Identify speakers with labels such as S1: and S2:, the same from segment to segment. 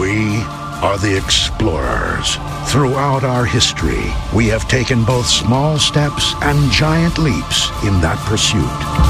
S1: We are the explorers. Throughout our history, we have taken both small steps and giant leaps in that pursuit.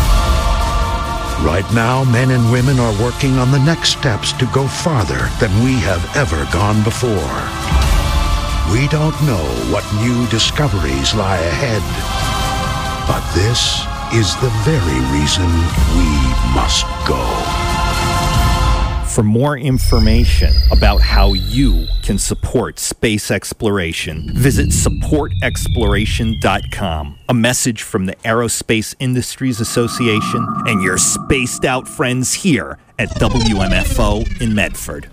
S1: Right now, men and women are working on the next steps to go farther than we have ever gone before. We don't know what new discoveries lie ahead, but this is the very reason we must go.
S2: For more information about how you can support space exploration, visit supportexploration.com. A message from the Aerospace Industries Association and your spaced out friends here at WMFO in Medford.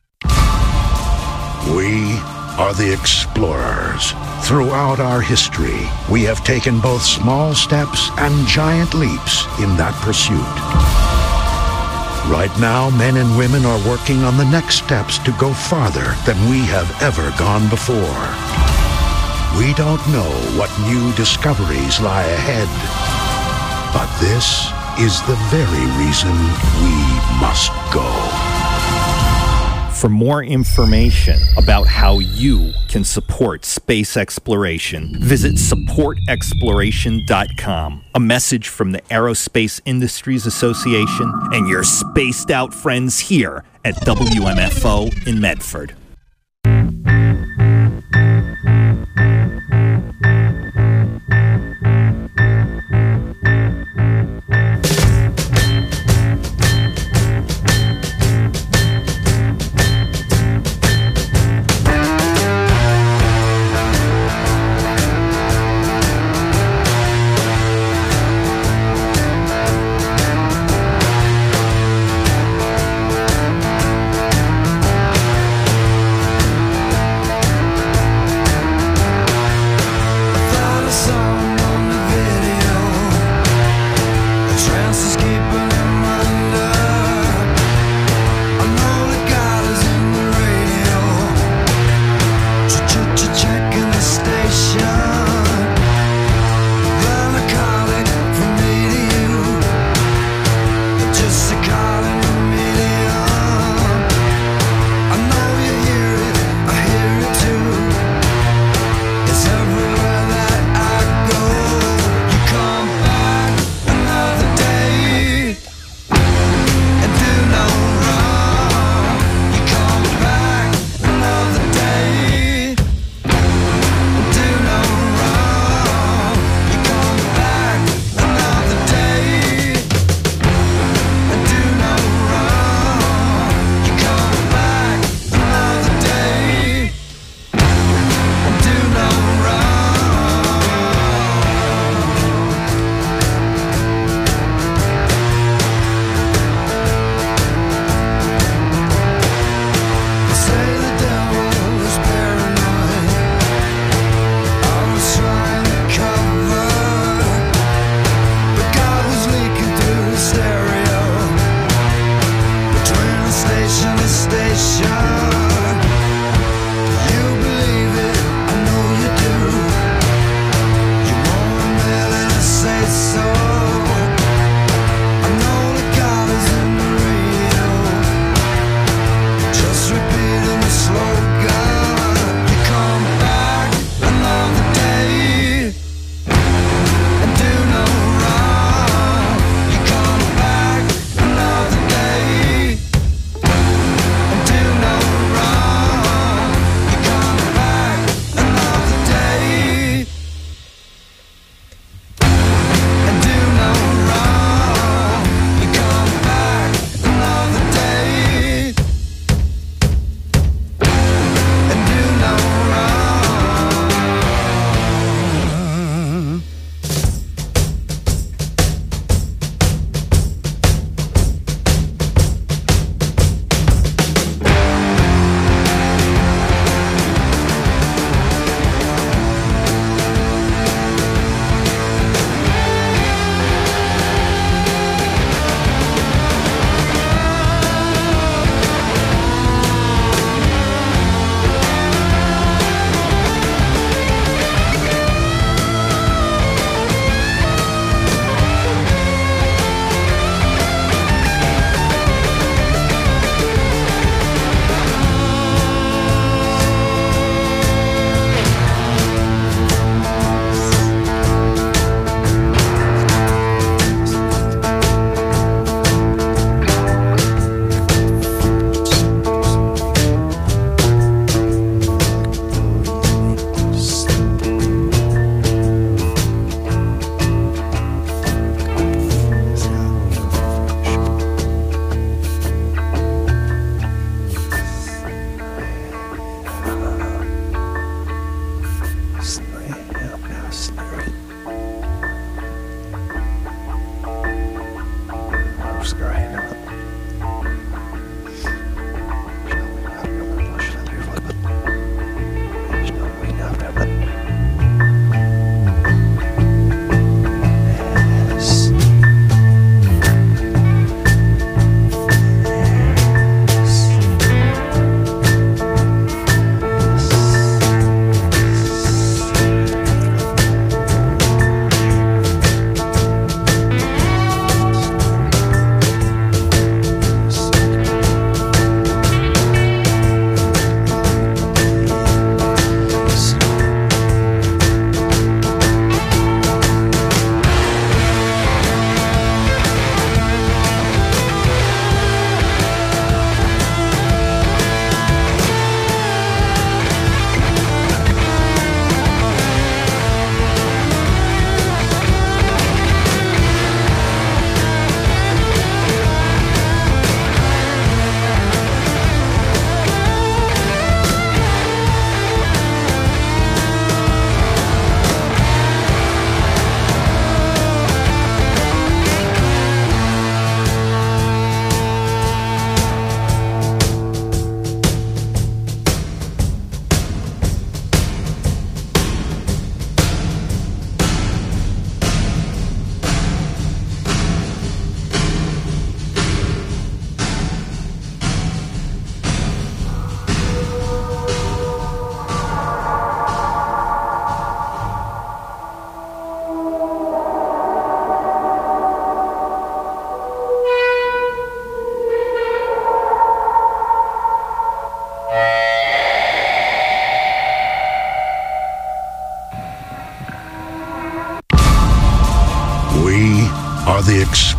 S1: We are the explorers. Throughout our history, we have taken both small steps and giant leaps in that pursuit. Right now, men and women are working on the next steps to go farther than we have ever gone before. We don't know what new discoveries lie ahead, but this is the very reason we must go.
S2: For more information about how you can support space exploration, visit supportexploration.com. A message from the Aerospace Industries Association and your spaced out friends here at WMFO in Medford.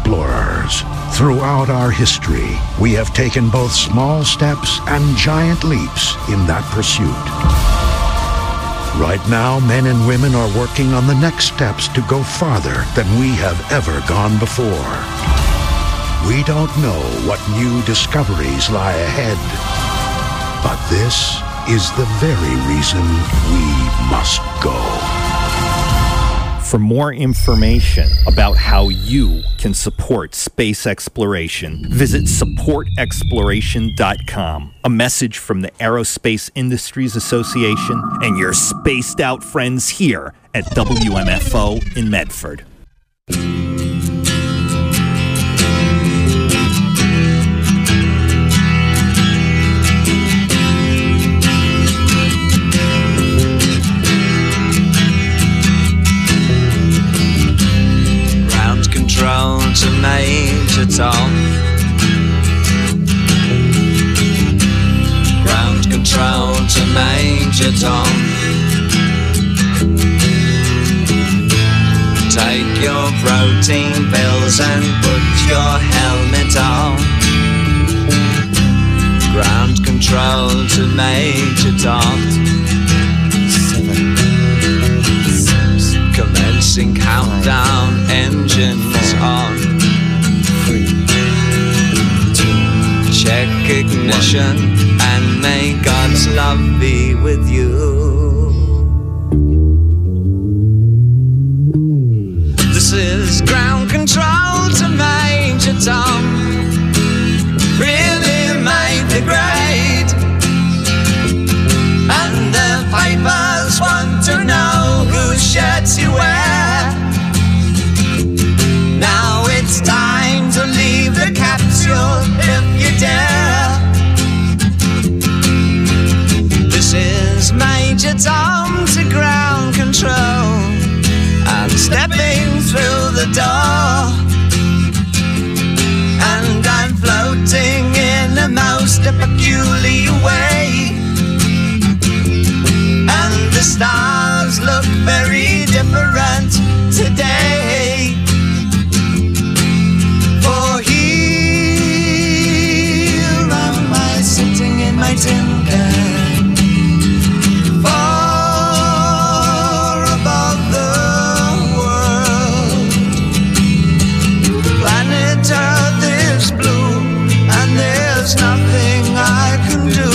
S1: explorers. Throughout our history, we have taken both small steps and giant leaps in that pursuit. Right now, men and women are working on the next steps to go farther than we have ever gone before. We don't know what new discoveries lie ahead, but this is the very reason we must go.
S2: For more information about how you can support space exploration, visit supportexploration.com. A message from the Aerospace Industries Association and your spaced out friends here at WMFO in Medford.
S3: To Major Tom. Ground control to Major Tom. Take your protein pills and put your helmet on. Ground control to Major Tom. 7, 6, commencing countdown, engines on. 3, 2, check ignition, 1, and may God's love be with you. This is ground control to Major Tom. Really made the grade, and the papers want to know whose shirts you wear. Now it's time to leave the capsule if you dare. This is Major Tom to ground control. I'm stepping through the door, and I'm floating in a most peculiar way. And the stars look very different today. For here am I sitting in my tin can, far above the world. Planet Earth is blue, and there's nothing I can do.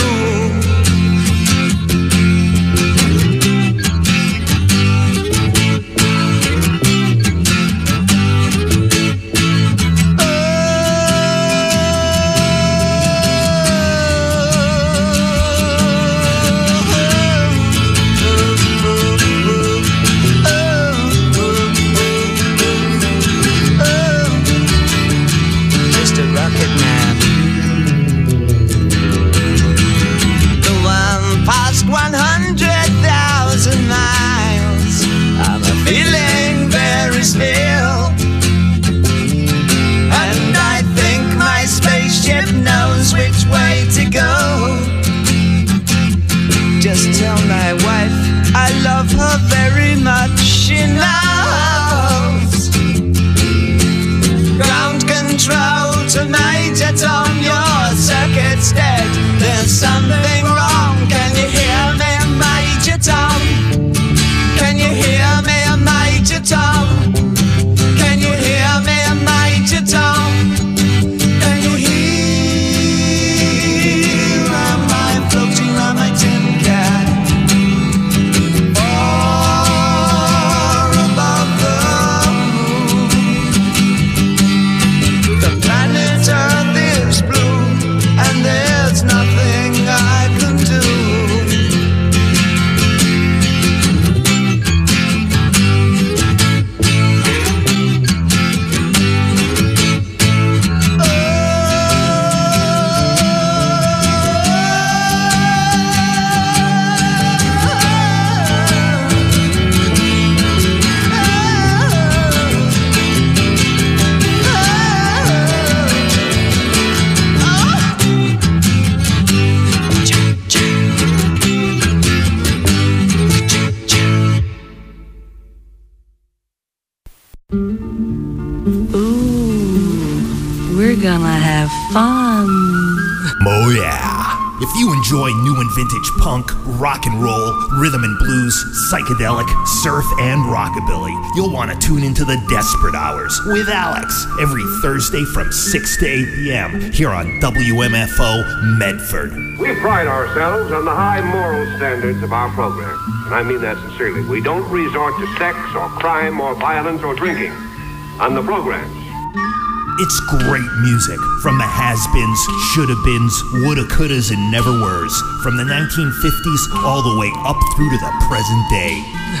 S4: gonna have fun.
S2: Oh yeah. If you enjoy new and vintage punk, rock and roll, rhythm and blues, psychedelic, surf, and rockabilly, you'll want to tune into the Desperate Hours with Alex every Thursday from 6 to 8 p.m. here on WMFO Medford.
S5: We pride ourselves on the high moral standards of our program, and I mean that sincerely. We don't resort to sex or crime or violence or drinking on the programs.
S2: It's great music from the has-beens, shoulda-beens, woulda, couldas, and never-weres, from the 1950s all the way up through to the present day.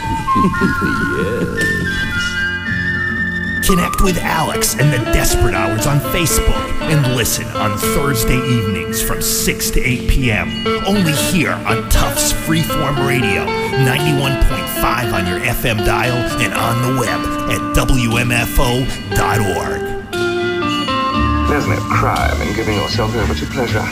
S2: Yes. Connect with Alex and the Desperate Hours on Facebook and listen on Thursday evenings from 6 to 8 p.m. Only here on Tufts Freeform Radio, 91.5 on your FM dial and on the web at WMFO.org.
S6: There's no crime in giving yourself over to pleasure.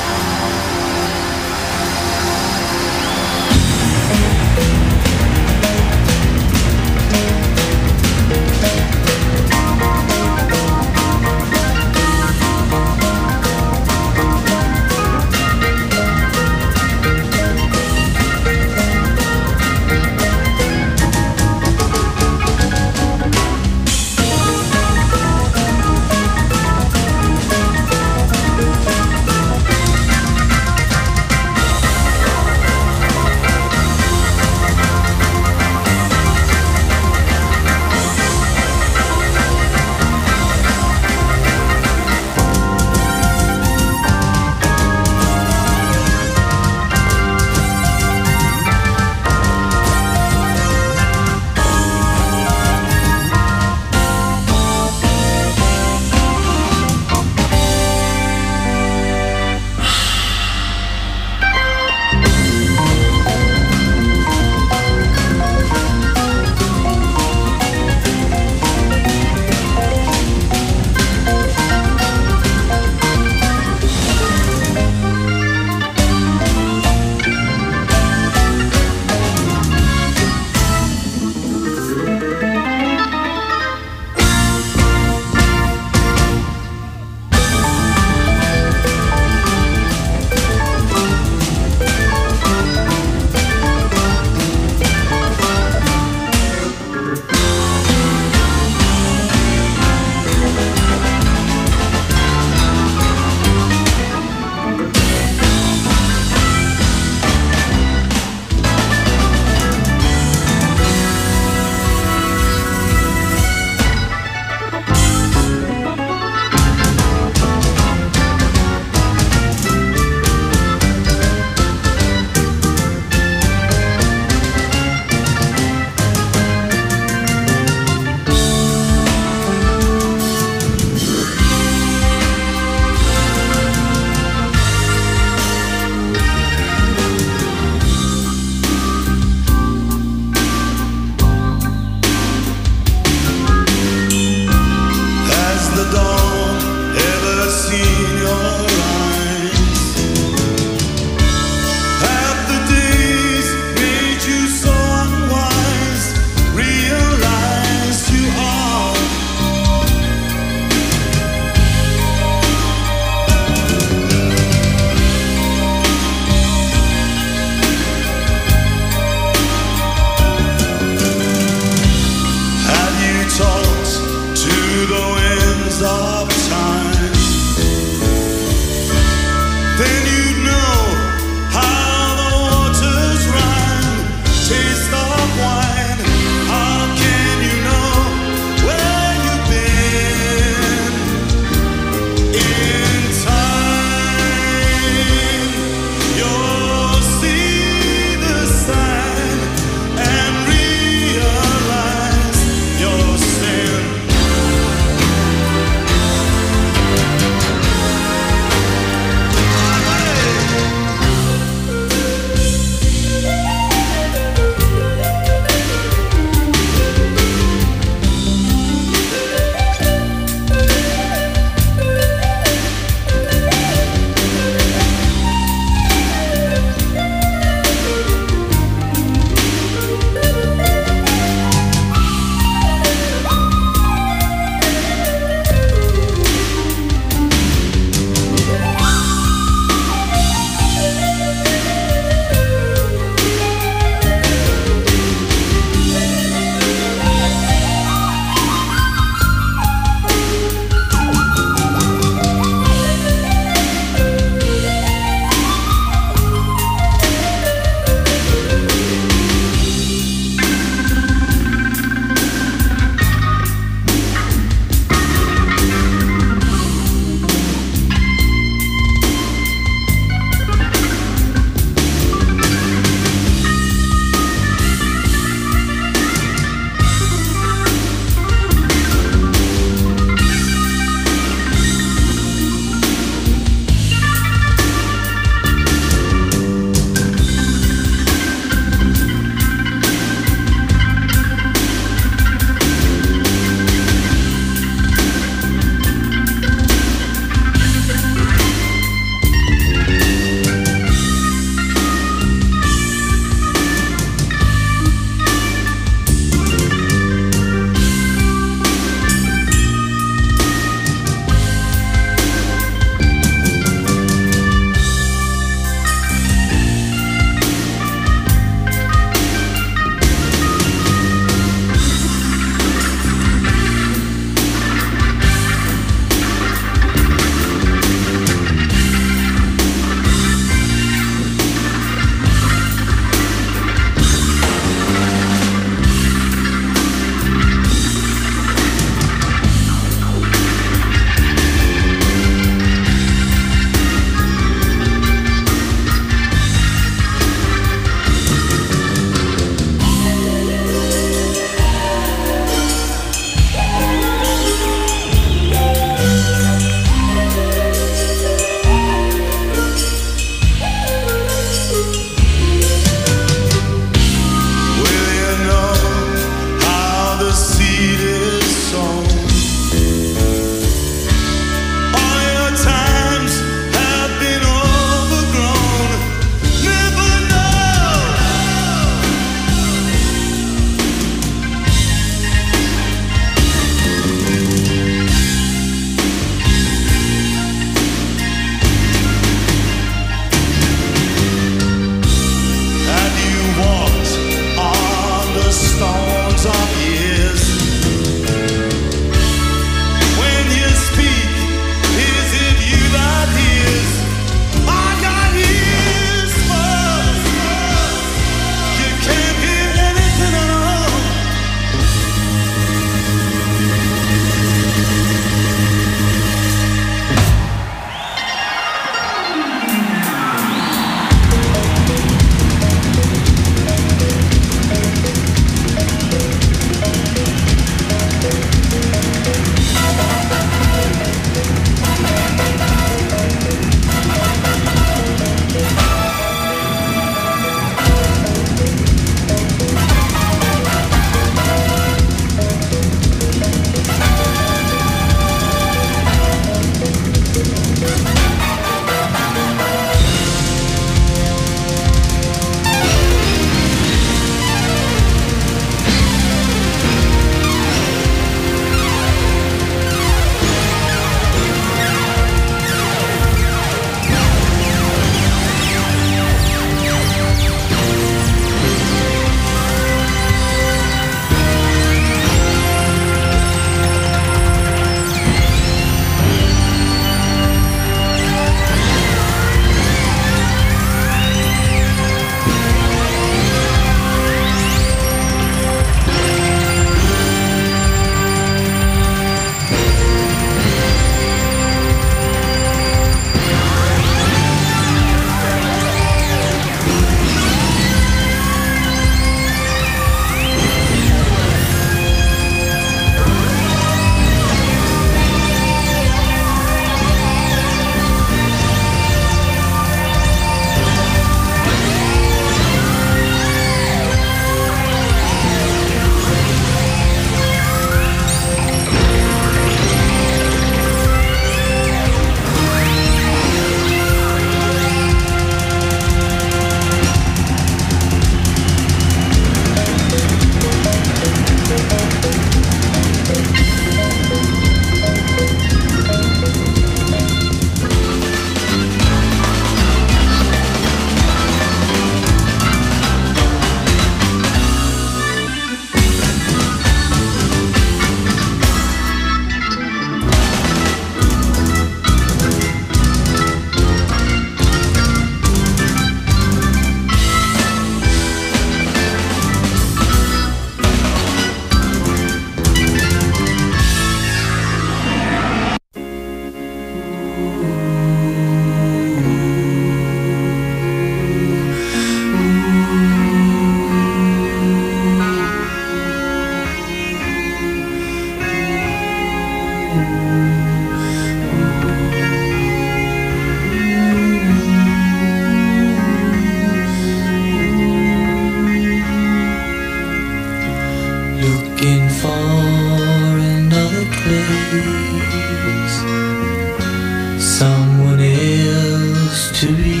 S7: another place, someone else to be,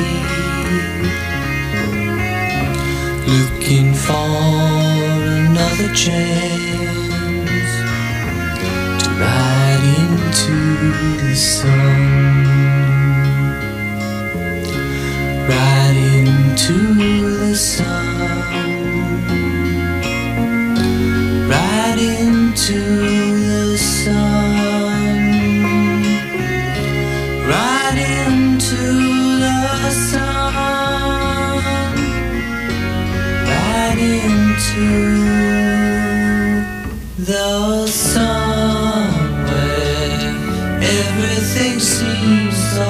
S7: looking for another chance to ride into the sun, ride into the sun, ride into the sun, ride into the sun, ride into the sun, where everything seems so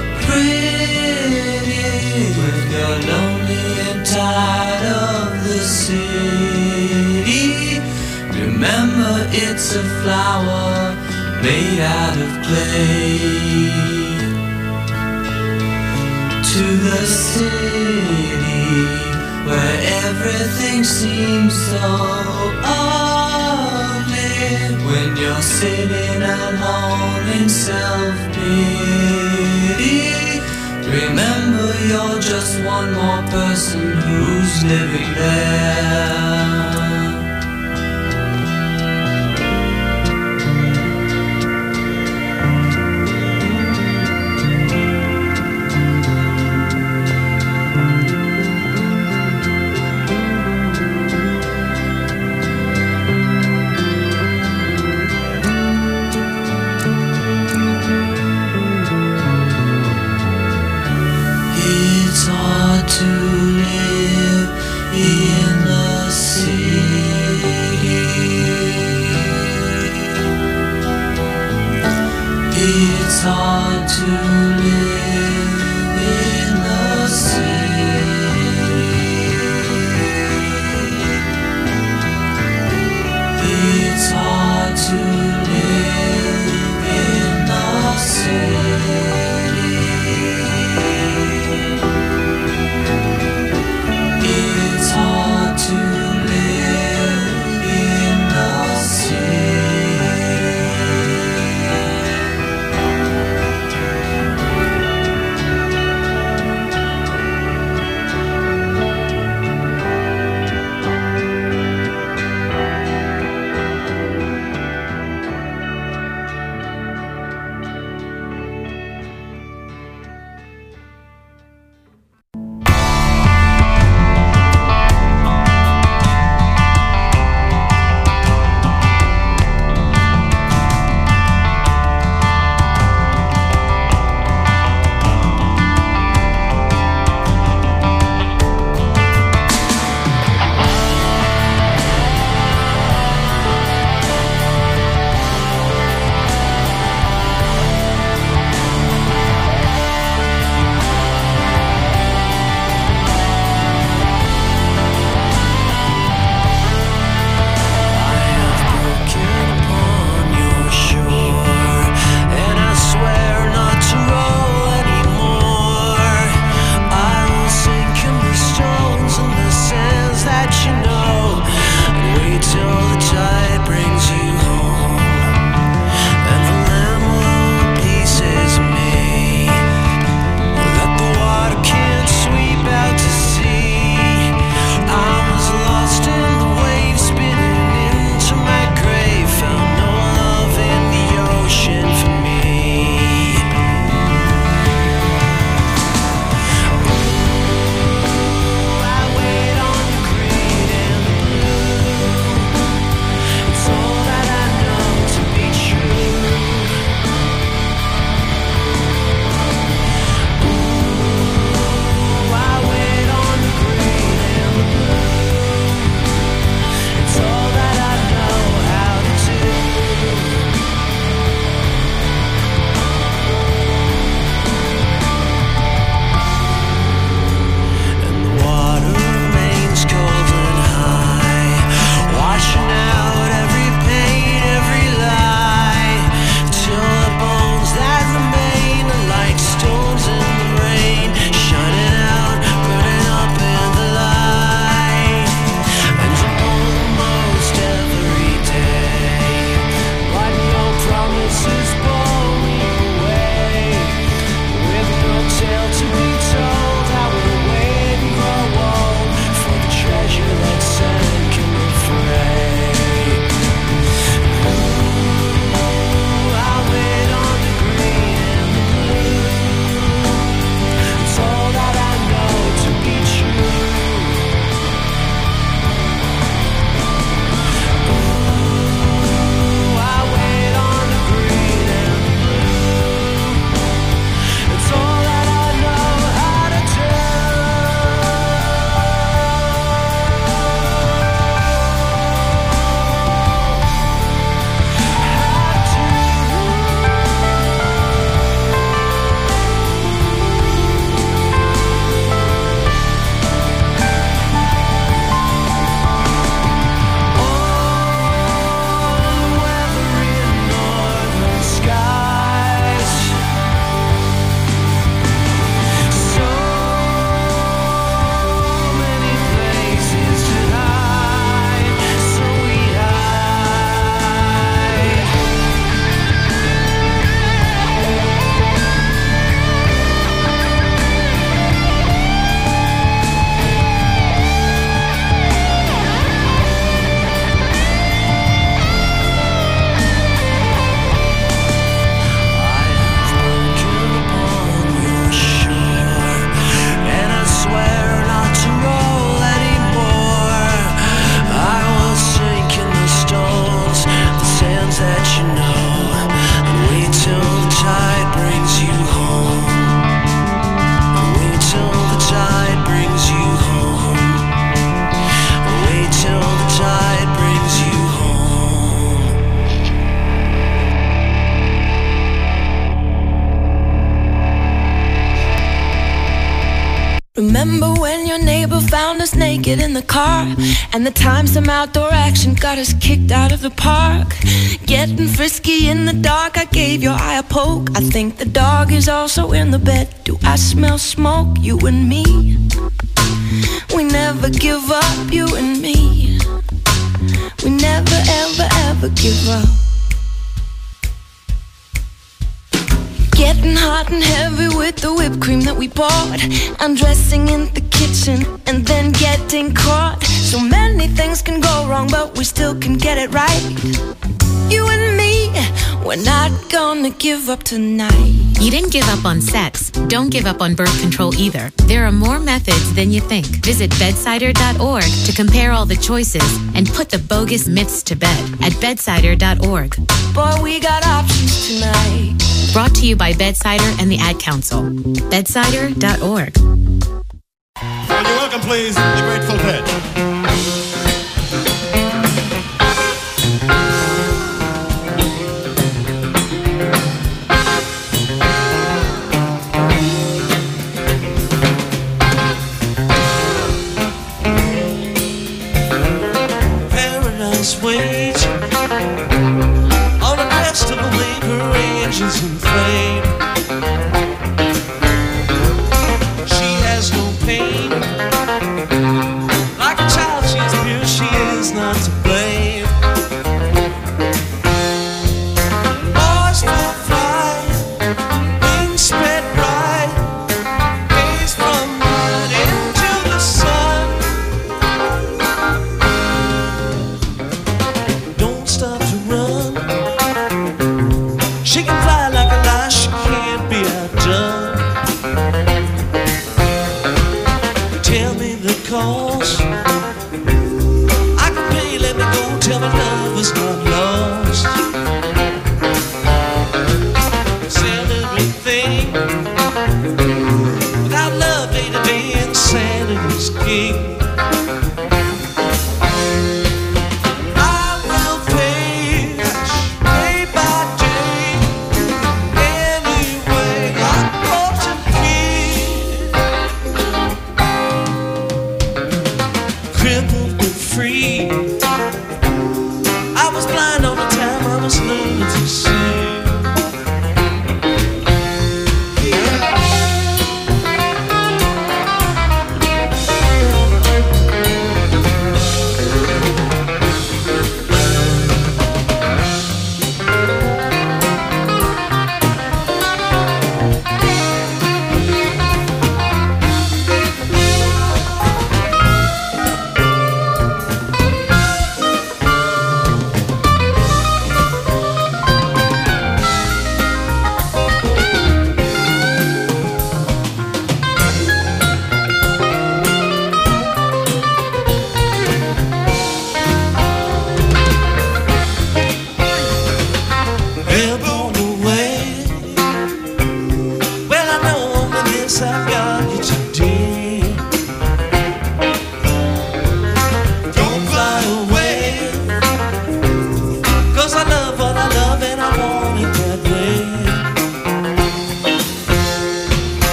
S7: pretty when you're lonely and tired of the city. Remember, it's a flower made out of clay. To the city where everything seems so ugly when you're sitting alone in self-pity. Remember, you're just one more person who's living there. It's hard to live in the city. It's hard to live in the city. It's hard to live in the city. It's hard to live in the city.
S8: Remember when your neighbor found us naked in the car, and the time some outdoor action got us kicked out of the park? Getting frisky in the dark, I gave your eye a poke. I think the dog is also in the bed. Do I smell smoke? You and me, we never give up, you and me. We never ever ever give up. Getting hot and heavy with the whipped cream that we bought, undressing in the kitchen and then getting caught. So many things can go wrong, but we still can get it right. You and me, we're not gonna give up tonight.
S9: You didn't give up on sex. Don't give up on birth control either. There are more methods than you think. Visit bedsider.org to compare all the choices and put the bogus myths to bed at bedsider.org.
S8: Boy, we got options tonight.
S9: Brought to you by Bedsider and the Ad Council. Bedsider.org.
S10: Will you welcome, please, the Grateful Dead.
S3: Paradise waits on a crest of a wave, her angels in flame. She has no pain. Like a child, she is pure, she is not to blame. Boys will fly, wings spread bright, gaze from mud into the sun. Don't stop to run. She can fly like a lash.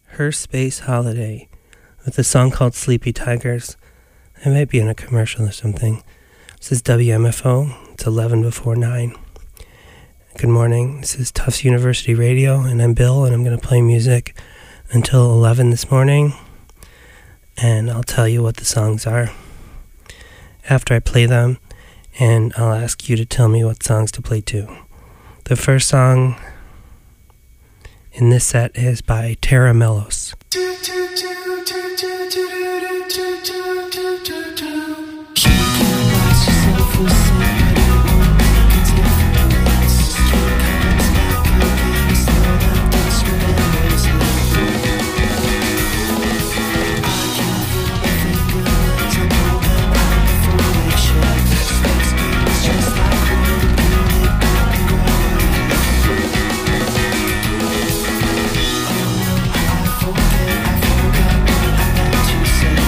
S11: Her Space Holiday with a song called Sleepy Tigers. It might be in a commercial or something. This is WMFO. It's 11 before 9. Good morning. This is Tufts University Radio, and I'm Bill, and I'm going to play music until 11 this morning. And I'll tell you what the songs are after I play them, and I'll ask you to tell me what songs to play too. The first song in this set is by Tara Mellos.
S12: Say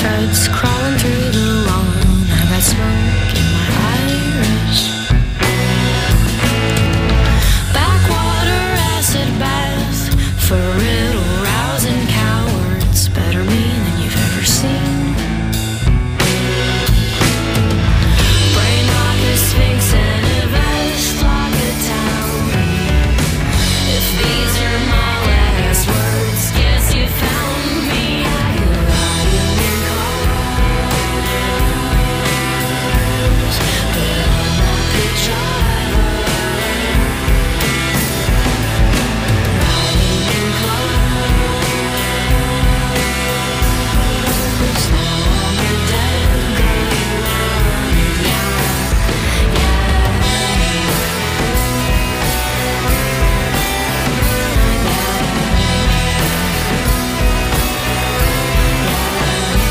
S8: Fred's cry.